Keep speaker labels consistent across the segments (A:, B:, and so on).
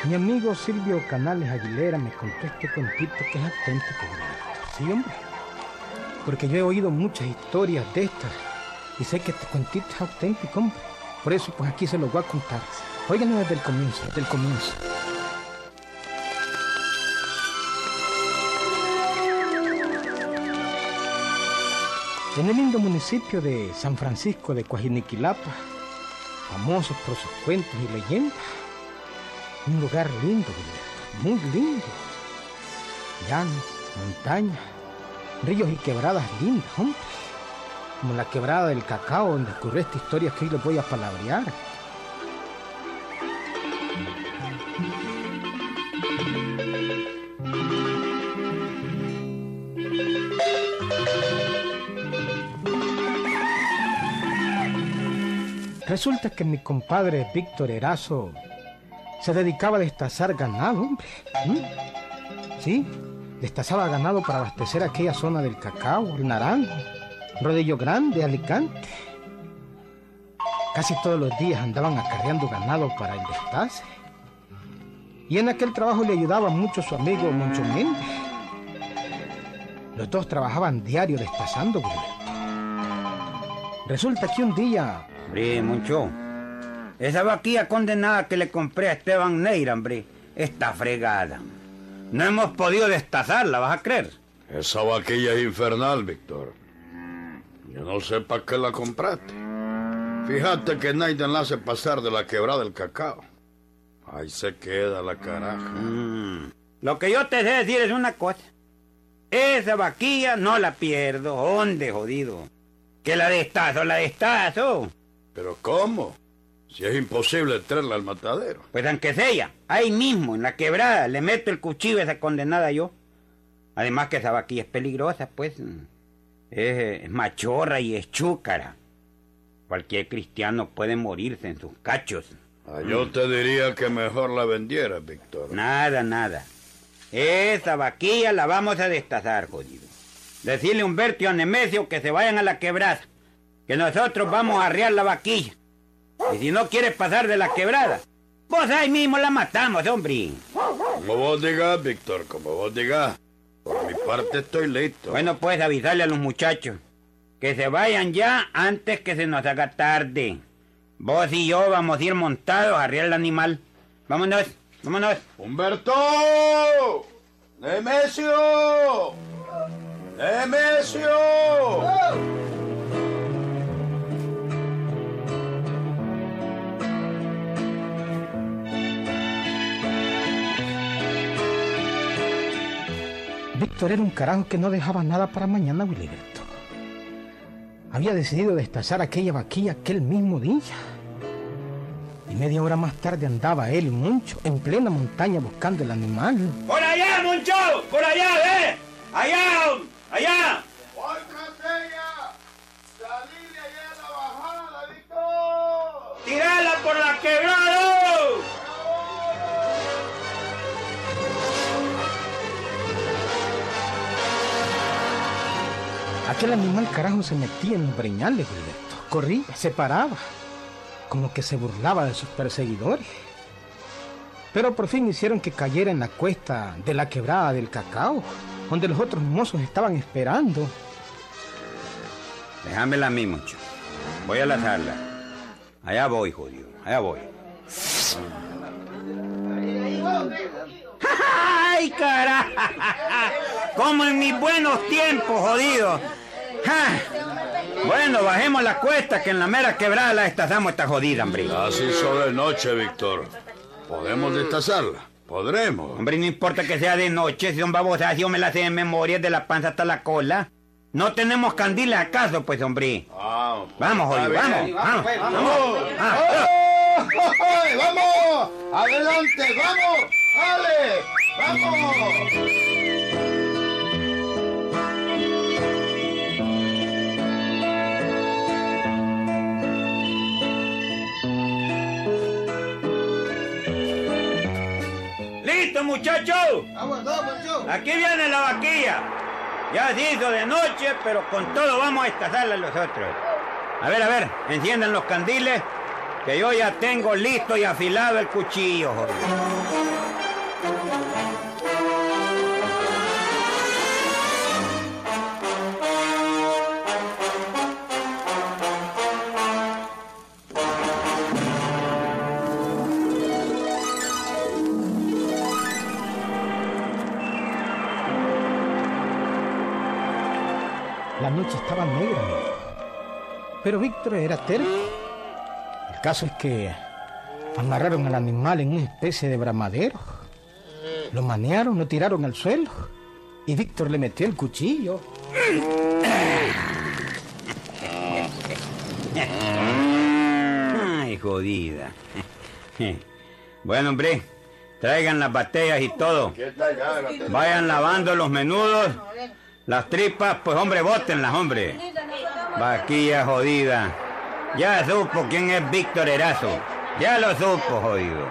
A: Mi amigo Silvio Canales Aguilera me contó este cuentito que es auténtico, Gilberto. Sí, hombre. Porque yo he oído muchas historias de estas y sé que este cuentito es auténtico, hombre. Por eso, pues aquí se los voy a contar. Óiganlo desde el comienzo, desde el comienzo. En el lindo municipio de San Francisco de Coajiniquilapa, famosos por sus cuentos y leyendas, un lugar lindo, muy lindo. Llano, montaña, ríos y quebradas lindas, hombre. Como la quebrada del Cacao, donde ocurrió esta historia que hoy les voy a palabrear. Resulta que mi compadre Víctor Erazo se dedicaba a destazar ganado, hombre. Sí, destazaba ganado para abastecer aquella zona del Cacao, el Naranjo, Rodillo Grande, Alicante. Casi todos los días andaban acarreando ganado para el destace. Y en aquel trabajo le ayudaba mucho su amigo Moncho Méndez. Los dos trabajaban diario destazando, Gilberto. Resulta que un día...
B: Hombre, Moncho, esa vaquilla condenada que le compré a Esteban Neira, hombre, está fregada. No hemos podido destazarla, ¿vas a creer?
C: Esa vaquilla es infernal, Víctor. Yo no sé para qué la compraste. Fíjate que nadie la hace pasar de la quebrada del Cacao. Ahí se queda la caraja.
B: Lo que yo te sé decir es una cosa. Esa vaquilla no la pierdo. ¿Dónde, jodido? Que la destazo.
C: ¿Pero cómo? Si es imposible traerla al matadero.
B: Pues aunque sea, ahí mismo, en la quebrada, le meto el cuchillo a esa condenada yo. Además que esa vaquilla es peligrosa, pues. Es machorra y es chúcara. Cualquier cristiano puede morirse en sus cachos.
C: Yo te diría que mejor la vendieras, Víctor.
B: Nada. Esa vaquilla la vamos a destazar, jodido. Decirle a Humberto y a Nemesio que se vayan a la quebrada. Que nosotros vamos a arriar la vaquilla. Y si no quieres pasar de la quebrada, pues ahí mismo la matamos, hombre.
C: Como vos digas, Víctor, como vos digas. Por mi parte estoy listo.
B: Bueno, pues avisarle a los muchachos que se vayan ya antes que se nos haga tarde. Vos y yo vamos a ir montados a arriar el animal. Vámonos.
C: ¡Humberto! ¡Nemesio!
A: Víctor era un carajo que no dejaba nada para mañana, Gilberto. Había decidido destazar aquella vaquilla aquel mismo día. Y media hora más tarde andaba él y Moncho en plena montaña buscando el animal.
B: ¡Por allá, Moncho! ¡Por allá, ve! ¡Allá!
C: ¡Voy, Casella! ¡Salí de allá a la bajada, Víctor!
B: ¡Tírala por la quebrada!
A: Aquel animal carajo se metía en los breñales, Gilberto. Corría, se paraba, como que se burlaba de sus perseguidores. Pero por fin hicieron que cayera en la cuesta de la quebrada del Cacao, donde los otros mozos estaban esperando.
B: Déjamela a mí, Moncho. Voy a la sala. Allá voy, jodido. Allá voy. ¡Ay, carajo! Como en mis buenos tiempos, jodido. Bueno, bajemos la cuesta, que en la mera quebrada la destazamos esta jodida, hombre.
C: Así hizo de noche, Víctor. ¿Podemos destazarla? Podremos.
B: Hombre, no importa que sea de noche, si son babosas, yo me las sé de memoria de la panza hasta la cola. No tenemos candiles acaso, pues, hombre. Vamos, jodido, vamos.
C: ¡Vamos! ¡Adelante, vamos! ¡Ale! ¡Vamos!
B: ¡Listo, muchachos! Aquí viene la vaquilla. Ya se hizo de noche, pero con todo vamos a destazarla nosotros. A ver, enciendan los candiles, que yo ya tengo listo y afilado el cuchillo, joder.
A: La noche estaba negra, amigo. Pero Víctor era terco. El caso es que amarraron al animal en una especie de bramadero. Lo manearon, lo tiraron al suelo. Y Víctor le metió el cuchillo.
B: Ay, jodida. Bueno, hombre, traigan las batallas y todo. Vayan lavando los menudos. Las tripas, pues, hombre, bótenlas, hombre. Vaquilla jodida. Ya supo quién es Víctor Erazo. Ya lo supo, jodido.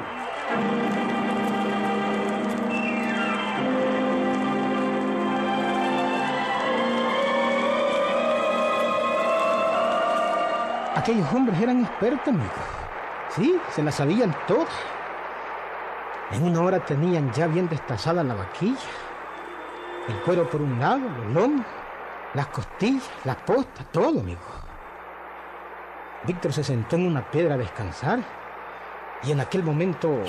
A: Aquellos hombres eran expertos, amigo. Sí, se las sabían todas. En una hora tenían ya bien destazada la vaquilla. El cuero por un lado, los lomos, las costillas, las postas, todo, amigo. Víctor se sentó en una piedra a descansar y en aquel momento...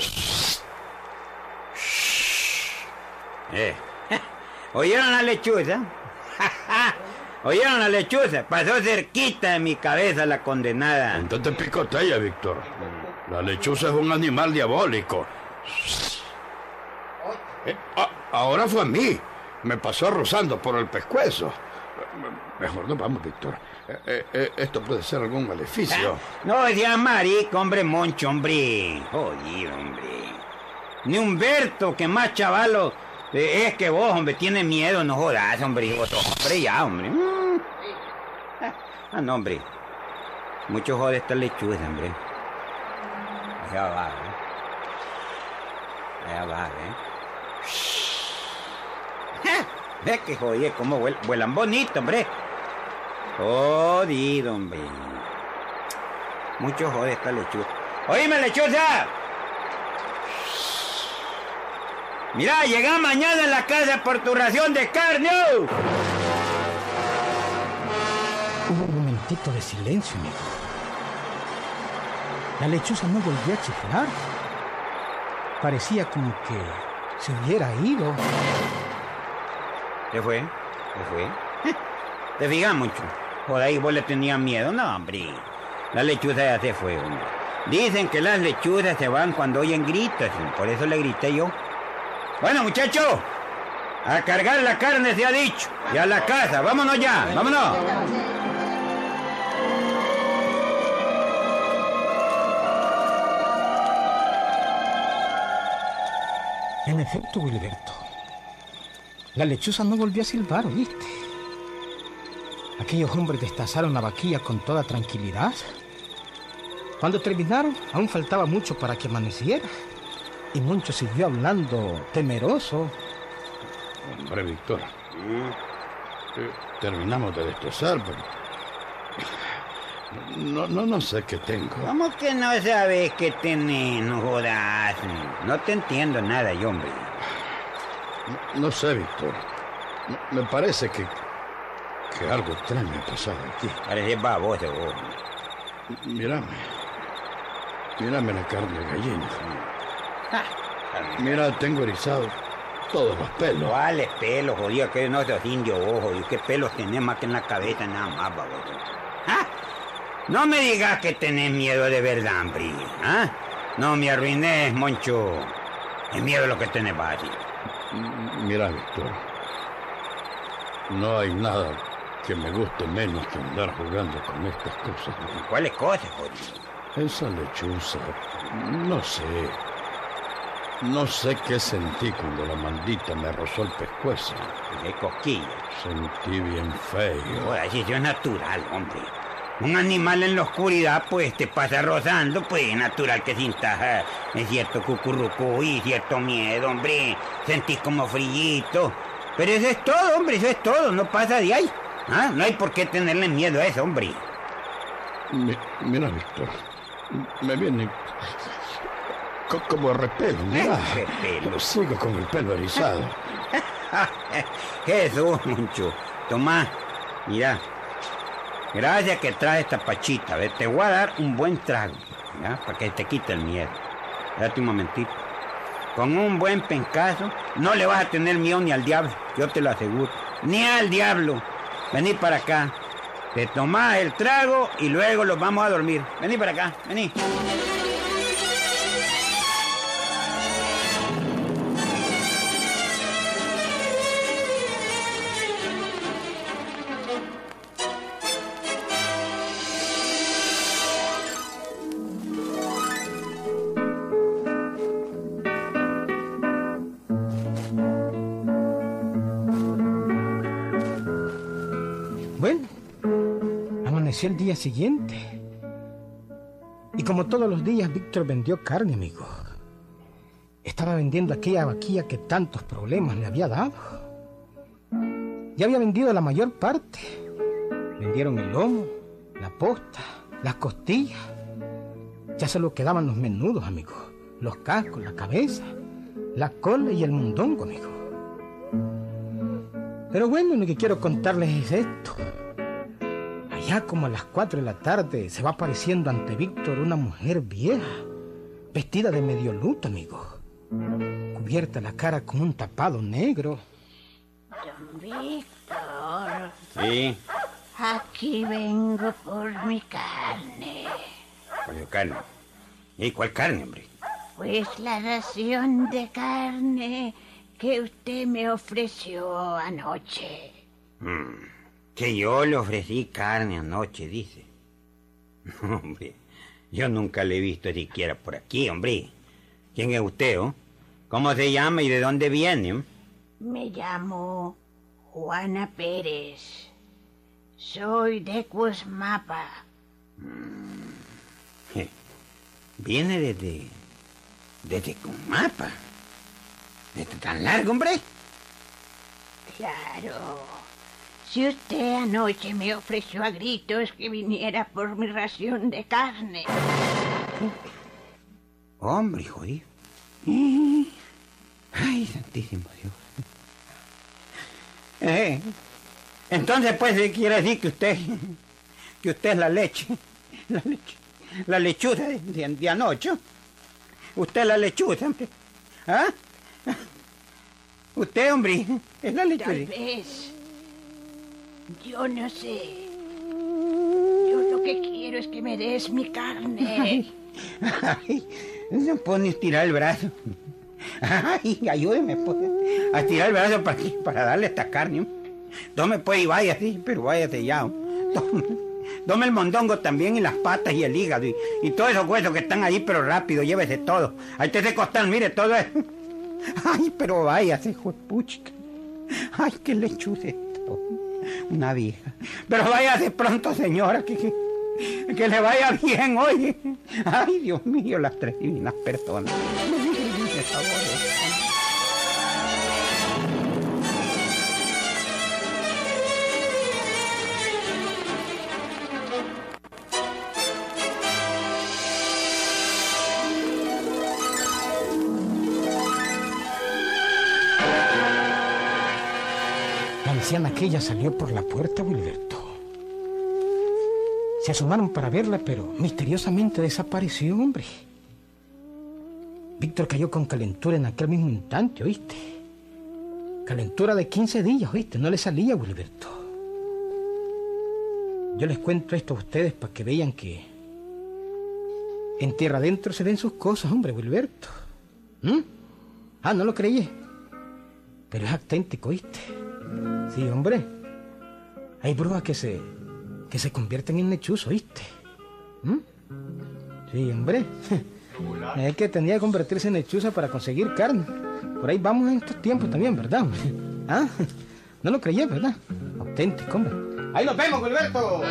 B: ¿Oyeron la lechuza? ¿Oyeron la lechuza? Pasó cerquita de mi cabeza la condenada.
C: Entonces picotella, Víctor. La lechuza es un animal diabólico. Ahora fue a mí. Me pasó rozando por el pescuezo. Mejor nos vamos, Víctor. Esto puede ser algún maleficio.
B: No seas marico, hombre, Moncho, hombre. Jodido, hombre. Ni Humberto, que más chavalo es que vos, hombre, tiene miedo. No jodas, hombre. Hombre, ya, hombre. No, hombre. Mucho jode esta lechuza, hombre. Allá va, Allá va, Ve que jodie, cómo vuelan bonito, hombre. Jodido, hombre. Mucho jode esta lechuza. ¡Oíme, lechuza! Mira, llega mañana a la casa por tu ración de carne.
A: Hubo un momentito de silencio, amigo. La lechuza no volvió a chiflar. Parecía como que se hubiera ido.
B: ¿Qué fue? ¿Qué fue? ¿Te fijas mucho? Por ahí vos le tenías miedo. No, hombre. La lechuza ya se fue, hombre. Dicen que las lechuzas se van cuando oyen gritos. Por eso le grité yo. Bueno, muchachos. A cargar la carne se ha dicho. Y a la casa. Vámonos ya. Vámonos.
A: En efecto, Wilberto. La lechuza no volvió a silbar, ¿oíste? Aquellos hombres destazaron la vaquilla con toda tranquilidad. Cuando terminaron, aún faltaba mucho para que amaneciera. Y Moncho siguió hablando temeroso.
C: Hombre, Víctor. Terminamos de destrozar, pero... No sé qué tengo.
B: ¿Cómo que no sabes qué tenés? No jodas. No te entiendo nada, yo, hombre.
C: No sé, Víctor. Me parece que algo extraño ha pasado aquí.
B: Parece baboso, vos.
C: Mírame la carne de gallina. Mira, tengo erizado todos los pelos.
B: ¿Cuáles pelos, jodido? Que no sos indio, vos, jodido. ¿Qué pelos tenés más que en la cabeza, nada más, baboso? No me digas que tenés miedo de verdad, hombre. No me arruines, Moncho. Es miedo lo que tenés, Bati.
C: Mira, Víctor. No hay nada que me guste menos que andar jugando con estas cosas.
B: ¿Cuáles cosas, jodido?
C: Esa lechuza. No sé qué sentí cuando la maldita me rozó el pescuezo.
B: De cosquilla.
C: Sentí bien feo.
B: Ahora, si eso es natural, hombre. Un animal en la oscuridad, pues, te pasa rozando, pues, es natural que sintas cierto cucurrucú y cierto miedo, hombre. Sentís como frillito. Pero eso es todo, hombre, eso es todo, no pasa de ahí. No hay por qué tenerle miedo a eso, hombre.
C: Mira, Víctor, me viene como repelo, mira.
B: Repelo.
C: Sigo con el pelo erizado.
B: Jesús, Moncho. Tomá, mira. Gracias que traes esta pachita, ¿ves? Te voy a dar un buen trago, ¿ya? Para que te quite el miedo. Date un momentito. Con un buen pencazo, no le vas a tener miedo ni al diablo, yo te lo aseguro. Ni al diablo. vení para acá. Te tomás el trago y luego los vamos a dormir. Vení para acá, vení.
A: Bueno, amaneció el día siguiente. Y como todos los días, Víctor vendió carne, amigo. Estaba vendiendo aquella vaquilla que tantos problemas le había dado. Ya había vendido la mayor parte. Vendieron el lomo, la posta, las costillas. Ya solo quedaban los menudos, amigo. Los cascos, la cabeza, la cola y el mondongo, amigo. Pero bueno, lo que quiero contarles es esto. Allá como a las 4 de la tarde se va apareciendo ante Víctor una mujer vieja, vestida de medio luto, amigo. Cubierta la cara con un tapado negro.
D: Don Víctor.
B: Sí.
D: Aquí vengo por mi carne.
B: Oye, carne. ¿Y cuál carne, hombre?
D: Pues la ración de carne que usted me ofreció anoche.
B: Que yo le ofrecí carne anoche, dice. Hombre, yo nunca le he visto siquiera por aquí, hombre. ¿Quién es usted, oh? ¿Cómo se llama y de dónde viene?
D: Me llamo Juana Pérez. Soy de Cuesmapa.
B: Viene desde Cuesmapa. ¿Desde tan largo, hombre?
D: Claro. Si usted anoche me ofreció a gritos que viniera por mi ración de carne.
B: Hombre, jodido. Ay, santísimo Dios. Entonces, pues, quiere decir que usted es la leche, la lechuza de anoche. Usted es la lechuza, hombre. ¿Ah? Usted, hombre, es la lechuza.
D: Tal vez. Yo no sé. Yo lo que quiero es que me des mi carne.
B: Ay, no puedo ni estirar el brazo. Ay, ayúdeme, pues, a estirar el brazo para darle esta carne. Tome, pues, y váyase, pero váyase ya. Tome el mondongo también y las patas y el hígado y todos esos huesos que están ahí, pero rápido, llévese todo. Ahí te se costan, mire, todo eso. Ay, pero váyase, hijo de puchica. Ay, qué lechuza esto. Una vieja. Pero váyase pronto, señora, que le vaya bien, oye. Ay, Dios mío, las tres divinas personas. Por favor.
A: La anciana aquella salió por la puerta, Wilberto. Se asomaron para verla, pero misteriosamente desapareció, hombre. Víctor cayó con calentura en aquel mismo instante, ¿oíste? Calentura de 15 días, ¿oíste? No le salía, Wilberto. Yo les cuento esto a ustedes para que vean que en tierra adentro se ven sus cosas, hombre, Wilberto. Ah, no lo creí. Pero es auténtico, ¿oíste? Sí, hombre. Hay brujas que se convierten en lechuzos, ¿oíste? Sí, hombre. Es que tenía que convertirse en lechuza para conseguir carne. Por ahí vamos en estos tiempos también, ¿verdad? ¿Ah? No lo creí, ¿verdad? Auténtico, hombre. Ahí nos vemos, Gilberto.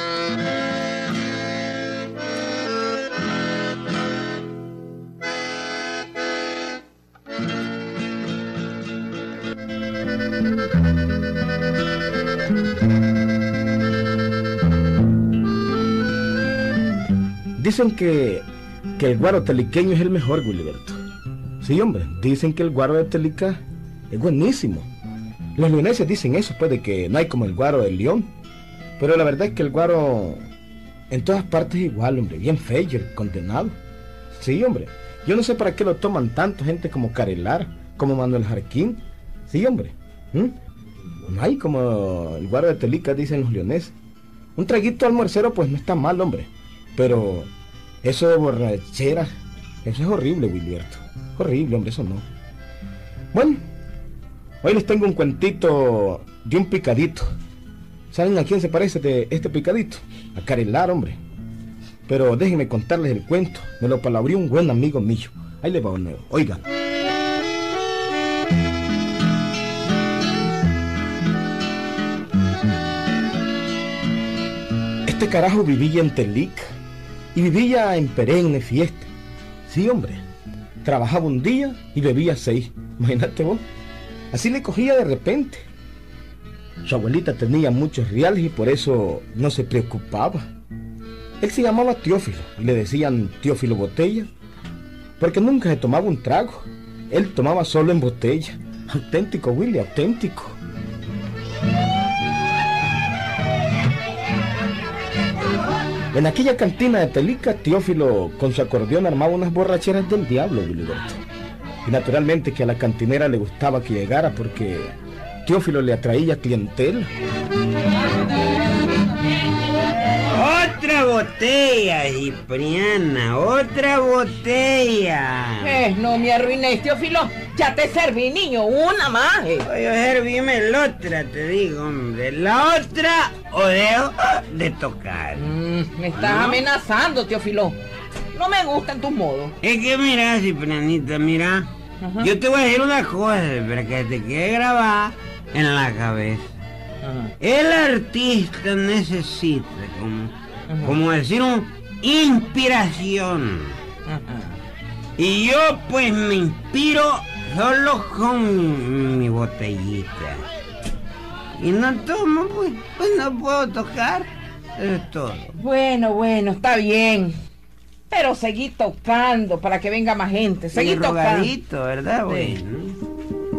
A: Dicen que el guaro teliqueño es el mejor, Gilberto. Sí, hombre, dicen que el guaro de Telica es buenísimo. Los leoneses dicen eso, pues, de que no hay como el guaro del León. Pero la verdad es que el guaro en todas partes es igual, hombre, bien feo, condenado. Sí, hombre, yo no sé para qué lo toman tanto gente como Carelar, como Manuel Jarquín. Sí, hombre. Ay, como el guaro de Telica, dicen los leoneses. Un traguito almuercero pues no está mal, hombre. Pero eso de borrachera, eso es horrible, Wilberto. Horrible, hombre, eso no. Bueno, hoy les tengo un cuentito de un picadito. ¿Saben a quién se parece este picadito? A Carelar, hombre. Pero déjenme contarles el cuento. Me lo palabrió un buen amigo mío. Ahí les va de nuevo. Oigan. Este carajo vivía en Telica y vivía en perenne fiesta. Sí, hombre. Trabajaba un día y bebía 6. Imagínate vos. Así le cogía de repente. Su abuelita tenía muchos reales y por eso no se preocupaba. Él se llamaba Teófilo y le decían Teófilo Botella porque nunca se tomaba un trago. Él tomaba solo en botella. Auténtico, Willy, auténtico. En aquella cantina de Telica, Teófilo con su acordeón armaba unas borracheras del diablo, Wiliberto. Y naturalmente que a la cantinera le gustaba que llegara porque Teófilo le atraía clientela.
B: ¡Otra botella, Cipriana! ¡Otra botella!
D: No me arruines, Teófilo. Ya te serví, niño, una más.
B: Oye, servime la otra, te digo, hombre. La otra o dejo de tocar.
D: Me estás amenazando, Teófilo. No me gustan tus modos.
B: Es que mira, Ciprianita, mira.
D: Ajá.
B: Yo te voy a decir una cosa para que te quede grabada en la cabeza.
D: Ajá.
B: El artista necesita, como decir, inspiración.
D: Ajá.
B: Y yo pues me inspiro solo con mi botellita. Y no tomo, pues no puedo tocar. Eso es todo.
D: Bueno, está bien. Pero seguí tocando para que venga más gente. Seguí
B: Y
D: tocando.
B: rogadito, ¿verdad?
D: Sí.
B: Bueno.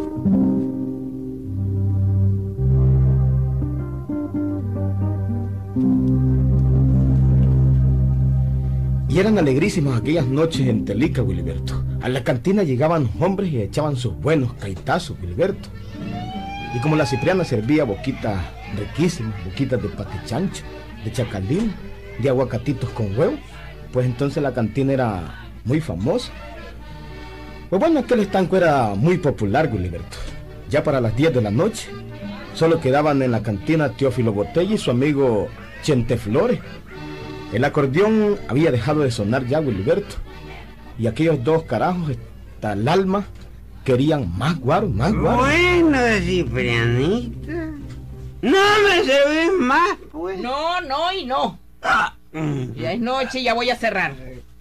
A: Y eran alegrísimas aquellas noches en Telica, Wiliberto. A la cantina llegaban hombres y echaban sus buenos caitazos, Wiliberto. Y como la Cipriana servía boquitas riquísimas, boquitas de patichancho, de chacalín, de aguacatitos con huevo, pues entonces la cantina era muy famosa. Pues bueno, aquel estanco era muy popular, Wiliberto. Ya para las 10 de la noche, solo quedaban en la cantina Teófilo Botella y su amigo Chente Flores. El acordeón había dejado de sonar ya, Wiliberto. Y aquellos dos carajos, hasta el alma, querían más guaro, más guaro.
B: Bueno, Ciprianita. No me servís más, pues.
D: No y no. Ya es noche y ya voy a cerrar.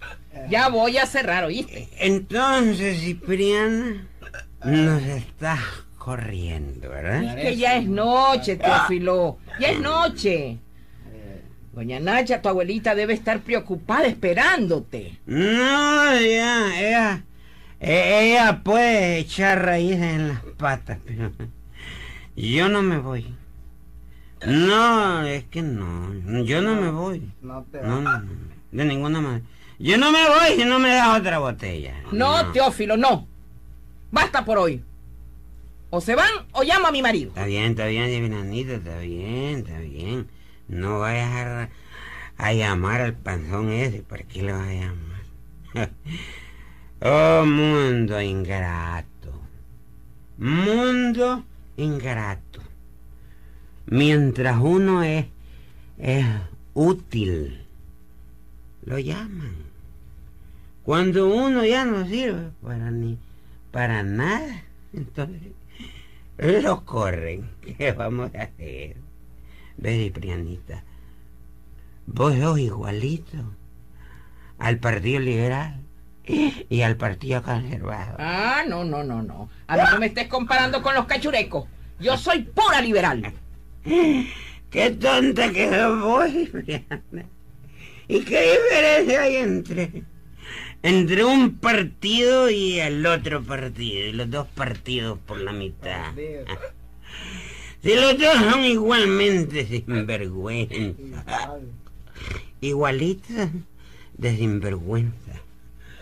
D: ¿Oíste?
B: Entonces, Cipriana, nos estás corriendo, ¿verdad?
D: Es que ya es noche, Teófilo. Ya es noche. Doña Nacha, tu abuelita debe estar preocupada esperándote.
B: No, ya, ella puede echar raíces en las patas, pero yo no me voy. No, es que no, yo no me voy. No, de ninguna manera. Yo no me voy si no me das otra botella.
D: No, Teófilo, no. Basta por hoy. O se van o llamo a mi marido.
B: Está bien, Ciprianita, está bien. No vayas a llamar al panzón ese. ¿Por qué lo vas a llamar? Oh, mundo ingrato. Mundo ingrato. Mientras uno es útil, lo llaman. Cuando uno ya no sirve para nada, entonces lo corren. ¿Qué vamos a hacer? Ve, Ciprianita, vos sos igualito al Partido Liberal y al Partido Conservador.
D: Ah, no. A mí no me estés comparando con los cachurecos. Yo soy pura liberal.
B: Qué tonta que sos vos, Cipriana. ¿Y qué diferencia hay entre un partido y el otro partido? Y los dos partidos por la mitad. Si los dos son igualmente sinvergüenza. Igualitos de sinvergüenza.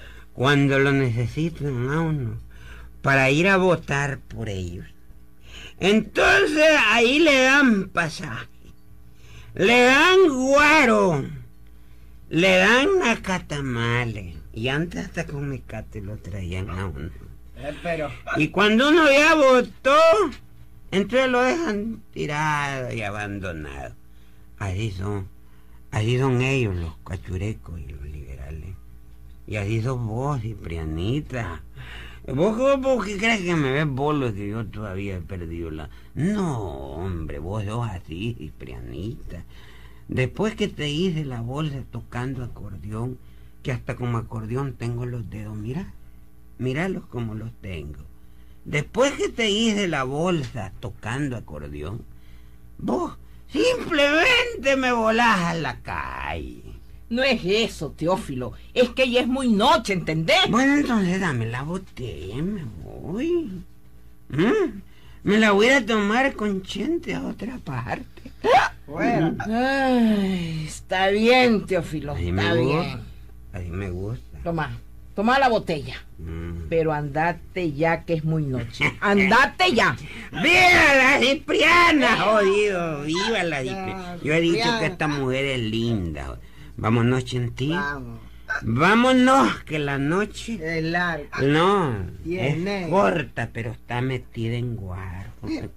B: Cuando lo necesitan a uno para ir a votar por ellos.
E: Entonces ahí le dan pasaje, le dan guaro, le dan nacatamales, y antes hasta con mecate lo traían a uno.
F: Pero...
E: Y cuando uno ya votó, entonces lo dejan tirado y abandonado. Así son ellos los cachurecos y los liberales. Y así sos vos, Ciprianita. ¿Vos qué crees que me ves bolo que yo todavía he perdido la...? No, hombre, vos sos así, Ciprianita. Después que te hice la bolsa tocando acordeón, que hasta como acordeón tengo los dedos, míralos como los tengo. Después que te hice la bolsa tocando acordeón, vos simplemente me volás a la calle.
D: No es eso, Teófilo. Es que ya es muy noche, ¿entendés?
E: Bueno, entonces dame la botella y me voy. Me la voy a tomar con Chente a otra parte.
F: Bueno.
D: Ay, está bien, Teófilo.
E: Así
D: Está
E: me
D: bien.
E: gusta. Así me gusta.
D: Toma la botella. Pero andate ya, que es muy noche. ¡Andate ya!
E: ¡Viva la Cipriana, jodido! ¡Viva la Cipriana! Yo he dicho que esta mujer es linda. Vámonos, Chentí.
F: Vamos.
E: Vámonos, que la noche...
F: Es largo.
E: No,
F: Tiene.
E: es corta, pero está metida en guaro.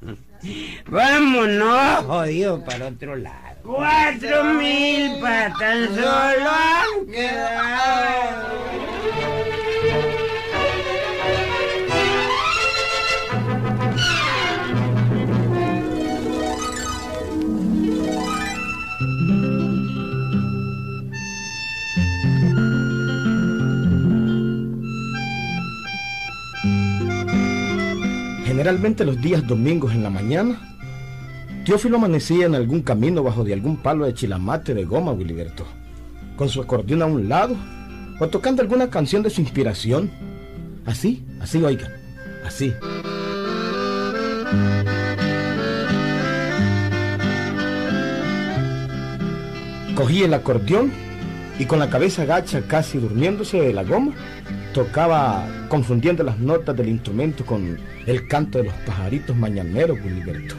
E: Vámonos, jodido, para otro lado. 4,000 para tan solo han quedado.
A: Generalmente los días domingos en la mañana, Teófilo amanecía en algún camino bajo de algún palo de chilamate de goma, Wiliberto, con su acordeón a un lado, o tocando alguna canción de su inspiración. Así, oigan, así. Cogía el acordeón y con la cabeza gacha, casi durmiéndose de la goma, tocaba confundiendo las notas del instrumento con el canto de los pajaritos mañaneros, Wiliberto.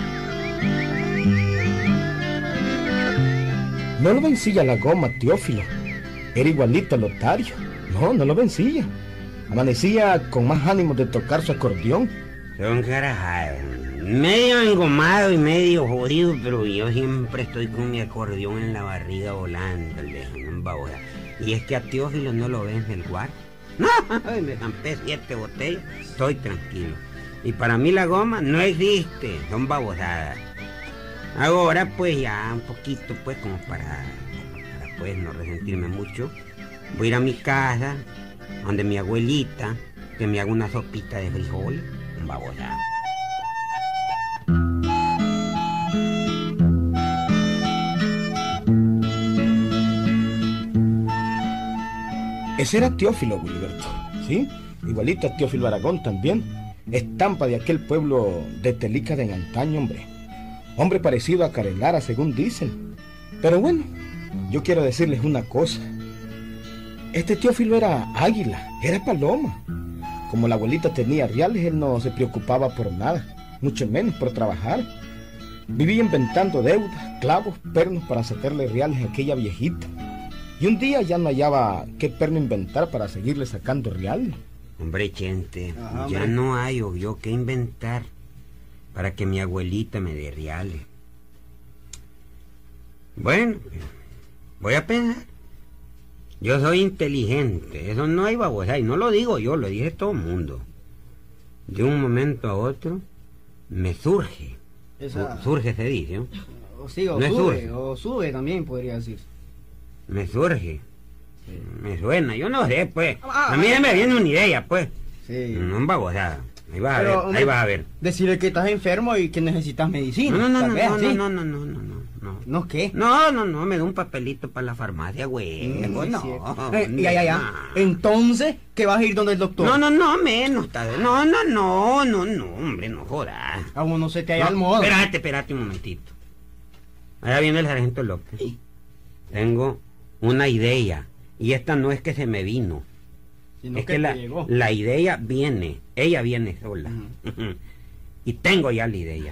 A: No lo vencía la goma, Teófilo. Era igualito al Lotario. No lo vencía. Amanecía con más ánimo de tocar su acordeón.
E: Son carajadas. Medio engomado y medio jodido, pero yo siempre estoy con mi acordeón en la barriga volando, en babosa. Y es que a Teófilo no lo vence el guardia. No, me zampé 7 botellas, estoy tranquilo. Y para mí la goma no existe, son babosadas. Ahora pues ya un poquito pues como para pues no resentirme mucho, voy a ir a mi casa, donde mi abuelita, que me haga una sopita de frijoles, un babosada.
A: Ese era Teófilo, Wiliberto, ¿sí? Igualito a Teófilo Aragón también, estampa de aquel pueblo de Telica de antaño, hombre. Hombre parecido a Carelara, según dicen. Pero bueno, yo quiero decirles una cosa. Este Teófilo era águila, era paloma. Como la abuelita tenía reales, él no se preocupaba por nada, mucho menos por trabajar. Vivía inventando deudas, clavos, pernos para sacarle reales a aquella viejita. Y un día ya no hallaba qué perno inventar para seguirle sacando reales.
E: Hombre, Chente, ya no hay o yo qué inventar para que mi abuelita me dé reales. Bueno, voy a pensar. Yo soy inteligente, eso no hay babosa, y no lo digo yo, lo dice todo el mundo. De un momento a otro me surge. Surge se dice, ¿no?
F: O sí, o
E: no
F: sube, o sube también podría decir.
E: Me surge. Sí. Me suena, yo no sé, pues. A mí me viene una idea, pues.
F: Sí.
E: No es babosada. Ahí vas a ver, ahí vas a ver.
F: Decirle que estás enfermo y que necesitas medicina.
E: No,
F: No. ¿No qué?
E: No, me da un papelito para la farmacia, güey.
F: Ya. Entonces, ¿qué vas a ir donde el doctor?
E: No, menos, tal vez. No, hombre, no jodas.
F: Aún no se te haya al modo.
E: Espérate un momentito. Allá viene el sargento López. Sí. Tengo una idea, y esta no es que se me vino,
F: sino
E: es que la idea viene, ella viene sola. Y tengo ya la idea.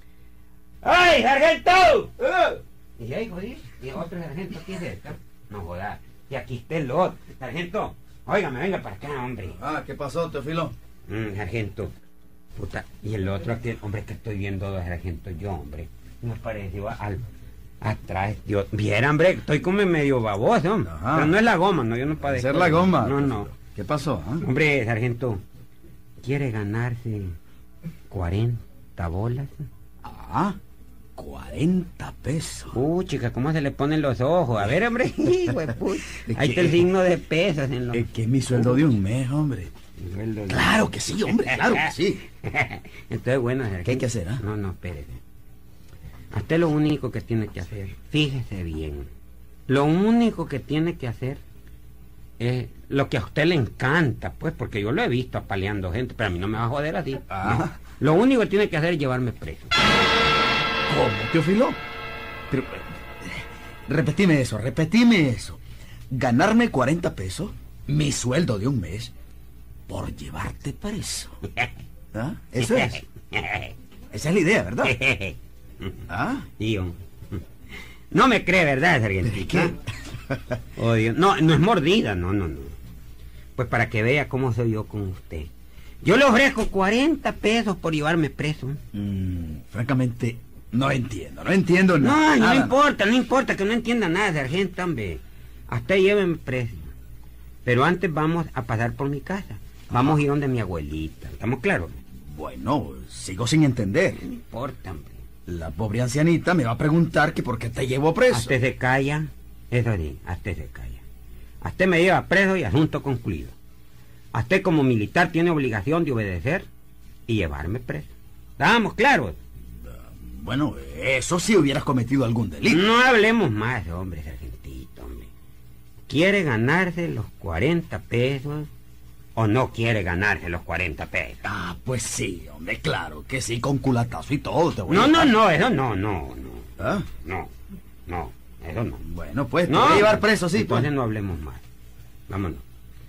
E: ¡Ay, sargento! Y ahí, joder, y otro sargento aquí cerca. No jodas. Y aquí está el otro. Sargento, óigame, venga para acá, hombre.
F: Ah, ¿qué pasó, Teófilo?
E: Sargento. Puta, y el otro aquí, hombre, que estoy viendo dos sargentos yo, hombre. Me pareció al... Atrás, Dios. Viera, hombre, estoy como medio baboso, hombre.
F: Ajá.
E: Pero no es la goma, no, yo no padezco.
F: ¿Ser la goma?
E: No, no.
F: ¿Qué pasó?
E: Hombre, sargento, ¿quiere ganarse 40 bolas?
F: Ah, 40 pesos.
E: Chica, ¿cómo se le ponen los ojos? A ver, hombre, hijo de puta. Ahí está el signo de pesos en los...
F: Es que es mi sueldo de un mes, hombre.
E: sueldo de-
F: Claro que sí, hombre, claro que sí.
E: Entonces, bueno, sargento.
F: ¿Qué hay que hacer, ah?
E: No, espérese. A usted lo único que tiene que hacer, fíjese bien, lo único que tiene que hacer es lo que a usted le encanta, pues, porque yo lo he visto apaleando gente, pero a mí no me va a joder así.
F: Ah.
E: Lo único que tiene que hacer es llevarme preso.
F: ¿Cómo, Teófilo? Pero, repetime eso. Ganarme 40 pesos, mi sueldo de un mes, por llevarte preso. ¿Ah? Eso es. Esa es la idea, ¿verdad? ¿Ah?
E: Tío. No me cree, ¿verdad, sargento?
F: ¿Qué?
E: Oh, Dios. No, no es mordida, no. Pues para que vea cómo soy yo con usted. Yo le ofrezco 40 pesos por llevarme preso.
F: Francamente, no entiendo nada.
E: No
F: nada.
E: importa que no entienda nada, sargento, hombre. Hasta llévenme preso. Pero antes vamos a pasar por mi casa. Vamos a ir donde mi abuelita. ¿Estamos claros?
F: Bueno, sigo sin entender.
E: No importa, hombre.
F: La pobre ancianita me va a preguntar que por qué te llevo preso.
E: Hasta se calla. Eso sí, hasta se calla. Hasta me lleva preso y asunto concluido. Hasta como militar tiene obligación de obedecer y llevarme preso. ¿Estamos claros?
F: Bueno, eso si hubieras cometido algún delito.
E: No hablemos más, hombre, sargentito, hombre. ¿Quiere ganarse los 40 pesos o no quiere ganarse los 40 pesos?
F: Ah, pues sí, hombre, claro que sí, con culatazo y todo. Te voy
E: No,
F: a...
E: eso no.
F: ¿Ah?
E: No, eso no.
F: Bueno, pues te voy a llevar preso, sí.
E: Entonces
F: Pues.
E: no hablemos más. Vámonos.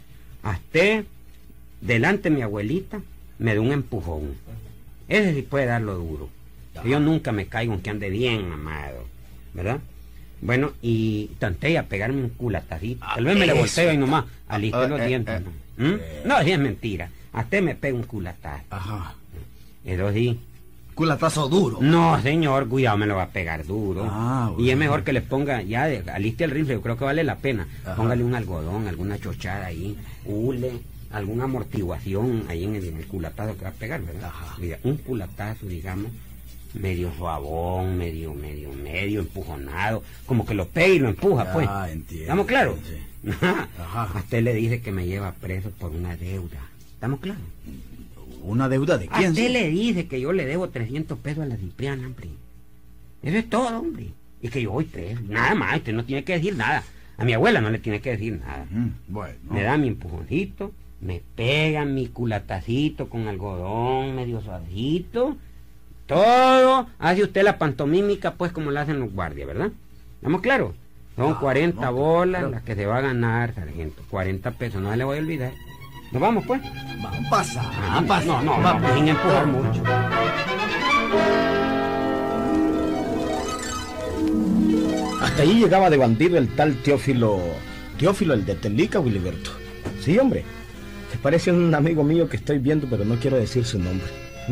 E: Hasta delante de mi abuelita me da un empujón. Ese sí puede darlo duro. Yo nunca me caigo aunque ande bien, amado. ¿Verdad? Bueno, y tanté a pegarme un culatacito. Tal vez me le volteo y nomás aliste los dientes. ¿No? No, sí es mentira. Hasta me pega un culatazo.
F: Ajá.
E: Eso sí.
F: Culatazo duro.
E: No, señor, cuidado, me lo va a pegar duro.
F: Ah,
E: Y es
F: bueno.
E: mejor que le ponga, ya, aliste el rifle, yo creo que vale la pena.
F: Ajá.
E: Póngale un algodón, alguna chochada ahí, hule, alguna amortiguación ahí en el culatazo que va a pegar, ¿verdad?
F: Ajá.
E: Mira, un culatazo, digamos, medio suavón, medio empujonado, como que lo pega y lo empuja,
F: Ya,
E: pues.
F: entiendo,
E: ¿Estamos claros?
F: sí.
E: Ajá.
F: Ajá.
E: Usted le dice que me lleva preso por una deuda. ¿Estamos claros?
F: ¿Una deuda de
E: A
F: quién?
E: usted
F: sí?
E: le dice que yo le debo 300 pesos a la Cipriana, hombre. Eso es todo, hombre. Y que yo voy preso. Nada más, usted no tiene que decir nada. A mi abuela no le tiene que decir nada.
F: Bueno.
E: Me da mi empujoncito, me pega mi culatacito con algodón medio suavecito. Todo hace usted la pantomímica, pues, como la hacen los guardias, ¿verdad? ¿Estamos claros? Son 40 bolas
F: claro.
E: las que se va a ganar, sargento. 40 pesos, no se le voy a olvidar. Nos vamos, pues.
F: Vamos, pasa.
E: No,
F: Vamos.
E: sin empujar mucho.
A: Hasta allí llegaba de bandido el tal Teófilo el de Telica, Wiliberto. Sí, hombre. Se parece a un amigo mío que estoy viendo, pero no quiero decir su nombre.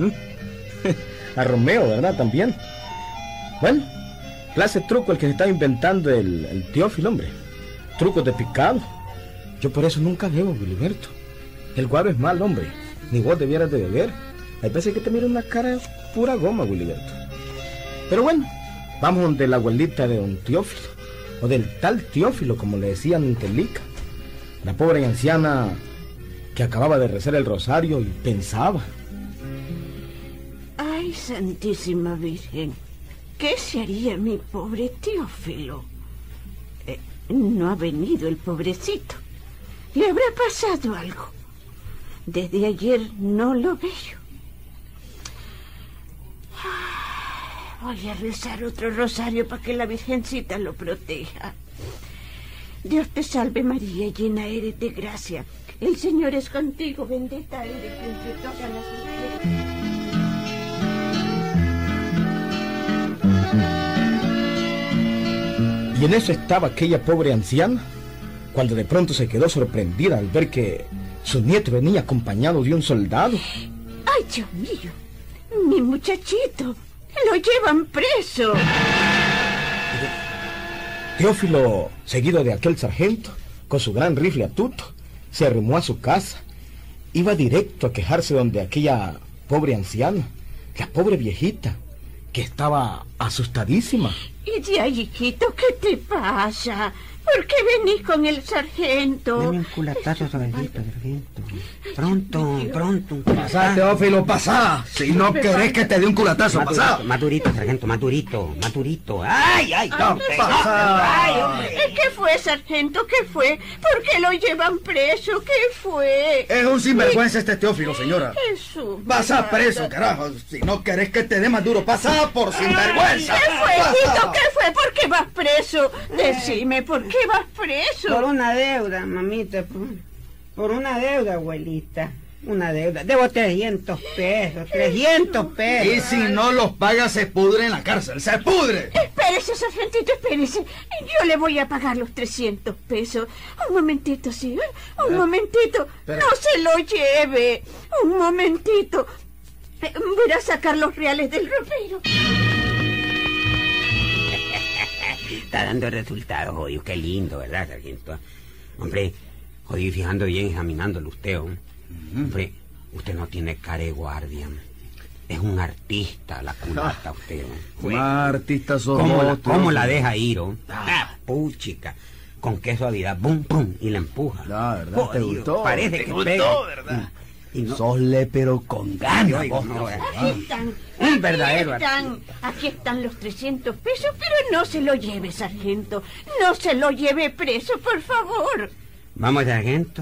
A: A Romeo, ¿verdad? También. Bueno, clase truco el que se estaba inventando el Teófilo, hombre. Trucos de picado. Yo por eso nunca bebo, Wiliberto. El guaro es mal, hombre. Ni vos debieras de beber. Hay veces que te mira una cara pura goma, Wiliberto. Pero bueno, vamos donde la abuelita de don Teófilo, o del tal Teófilo, como le decían en Telica. La pobre anciana que acababa de rezar el rosario y pensaba.
D: Ay, Santísima Virgen, ¿qué se haría mi pobre Teófilo? No ha venido el pobrecito. ¿Le habrá pasado algo? Desde ayer no lo veo. Voy a rezar otro rosario para que la Virgencita lo proteja. Dios te salve María, llena eres de gracia. El Señor es contigo, bendita eres entre todas las mujeres.
A: en eso estaba aquella pobre anciana, cuando de pronto se quedó sorprendida al ver que su nieto venía acompañado de un soldado.
D: ¡Ay, Dios mío! Mi muchachito, lo llevan preso.
A: Teófilo, seguido de aquel sargento, con su gran rifle a tuto, se arrimó a su casa. Iba directo a quejarse donde aquella pobre anciana, la pobre viejita, que estaba asustadísima.
D: Y de ahí, hijito, ¿qué te pasa? ¿Por qué venís con el sargento?
E: Deme un culatazo, sargento. Pronto, un culatazo.
F: Pasá, Teófilo, pasá. Si no querés que te dé un culatazo, pasá.
E: Más durito, sargento, más durito. ¡Ay!
F: No, pasá.
E: ¡Ay, hombre!
D: ¿Qué fue, sargento? ¿Qué fue? ¿Por qué lo llevan preso? ¿Qué fue?
F: Es un sinvergüenza este Teófilo, señora.
D: Jesús.
F: Pasá preso, carajo. Si no querés que te dé más duro, pasá por sinvergüenza.
D: ¿Qué fue,
F: Pasá.
D: hijito? ¿Qué fue? ¿Por qué vas preso? Decime, ¿por qué vas preso?
E: Por una deuda, mamita. Por una deuda, abuelita. Una deuda. Debo 300 pesos. 300 pesos.
F: Y si no los paga, se pudre en la cárcel. ¡Se pudre!
D: Espérese, sargentito, espérese. Yo le voy a pagar los 300 pesos. Un momentito, sí. Un momentito.
F: Pero-
D: No se lo lleve. Un momentito. Voy a sacar los reales del ropero.
E: Está dando resultados, jodido. Qué lindo, ¿verdad, sargento? Hombre, jodido, fijando bien, examinándolo usted, ¿no? Hombre, usted no tiene cara de guardia. Es un artista, la culata usted, ¿no?
F: Más artista sos
E: ¿Cómo
F: vos,
E: cómo la
F: Teófilo.
E: deja ir, oh? Puchica. Con qué suavidad, bum, pum, y la empuja.
F: La verdad, te
E: Jodido,
F: gustó.
E: Parece
F: Te
E: que
F: gustó,
E: pega.
F: ¿verdad?
E: Y no,
F: Sosle, pero con ganas.
E: Oiga,
F: vos,
E: no,
F: Teófilo.
D: Aquí están.
E: Un verdadero
D: Aquí están los 300 pesos, pero no se lo lleve, sargento. No se lo lleve preso, por favor.
E: Vamos, sargento.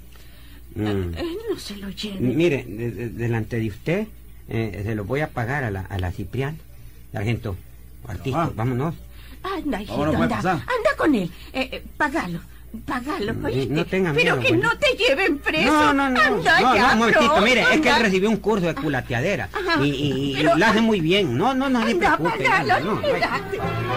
D: No se lo lleve.
E: Mire, delante de usted, se lo voy a pagar a la Ciprián. Sargento, artista,
F: Ah.
E: vámonos.
D: Anda, hijito,
F: Vámonos, pues,
D: anda.
F: pasá.
D: Anda con él. Pagalo, ¿oíste?
E: No tenga
D: Pero
E: miedo,
D: que
E: abuelita.
D: no te lleven preso.
E: No,
D: Anda
E: no,
D: ya,
E: un momentito,
D: pronto,
E: mire, es que él
D: anda.
E: recibió un curso de culateadera
D: Ajá,
E: y
D: pero-
E: lo hace muy bien. No se
D: Anda,
E: preocupe.
D: pagalo,
E: no,
D: date.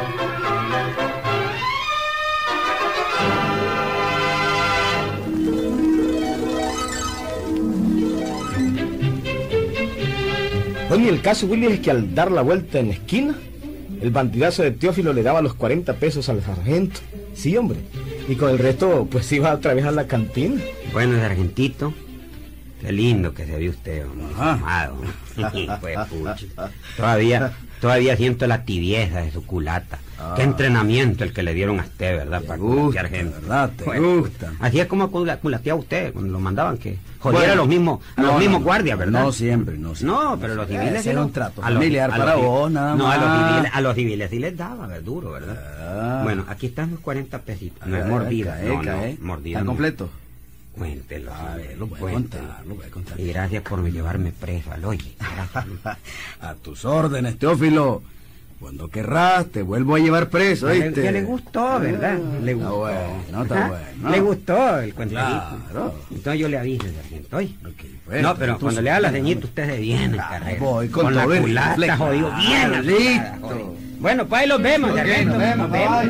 A: Bueno, y el caso, Willy, es que al dar la vuelta en la esquina, el bandidazo de Teófilo le daba los 40 pesos al sargento. Sí, hombre. Y con el resto, pues iba otra vez a la cantina.
E: Bueno, sargentito, qué lindo que se ve usted, hombre,
F: Ajá.
E: fumado. Pues, pucha. Todavía siento la tibieza de su culata. Qué entrenamiento el que le dieron a usted, ¿verdad?
F: Te
E: Para
F: gusta,
E: culatear gente.
F: ¿verdad? Te
E: Bueno,
F: gusta.
E: Así es como culateaba usted cuando lo mandaban que jodiera
F: Bueno,
E: a los mismos,
F: no,
E: guardias, ¿verdad?
F: No siempre, no siempre.
E: No, pero los civiles
F: Ese
E: sí
F: era
E: los-
F: un trato
E: a los-
F: familiar
E: a
F: para
E: los-
F: vos, nada
E: no,
F: más.
E: a los civiles sí les daba, duro, ¿verdad?
F: Ah.
E: Bueno, aquí están los 40 pesitos. No es
F: Ay,
E: mordida.
F: cae,
E: No,
F: cae.
E: mordida.
F: ¿Está
E: no.
F: completo?
E: Cuéntelo.
F: A ver, lo voy a
E: cuéntelo.
F: contar, lo voy a contar.
E: Y gracias por llevarme preso al oye. Gracias.
F: A tus órdenes, Teófilo. Cuando querrás, te vuelvo a llevar preso, ¿oíste?
E: Ya le gustó, ¿verdad? Le
F: Está
E: gustó.
F: bueno, está
E: Ajá.
F: bueno.
E: Le gustó el cuentejito.
F: Claro.
E: Entonces yo le aviso, sargento. Oye.
F: Ok, pues,
E: No, pero
F: tú
E: cuando le da la
F: sabes,
E: ceñita usted se viene,
F: Ah,
E: carrera.
F: voy con
E: la
F: todo el
E: culata,
F: reflejo.
E: jodido. Bien,
F: Ah,
E: apretada,
F: listo.
E: jodido. Bueno, pues ahí los vemos,
F: Ok,
E: sargento.
F: nos vemos,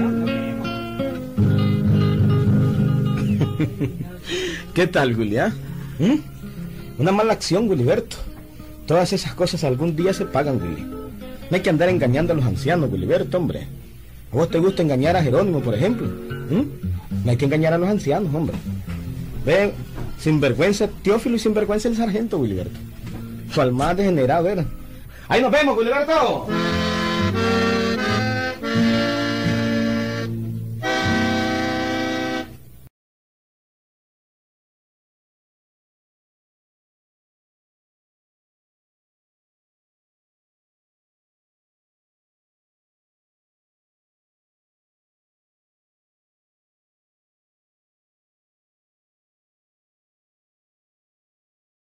A: ¿Qué tal, Willy? Una mala acción, Wiliberto. Todas esas cosas algún día se pagan, Willy. No hay que andar engañando a los ancianos, Wiliberto, hombre. ¿A vos te gusta engañar a Jerónimo, por ejemplo? No hay que engañar a los ancianos, hombre. Ven, sinvergüenza Teófilo y sinvergüenza el sargento, Wiliberto. Su alma degenerado era. ¡Ahí nos vemos, Wiliberto!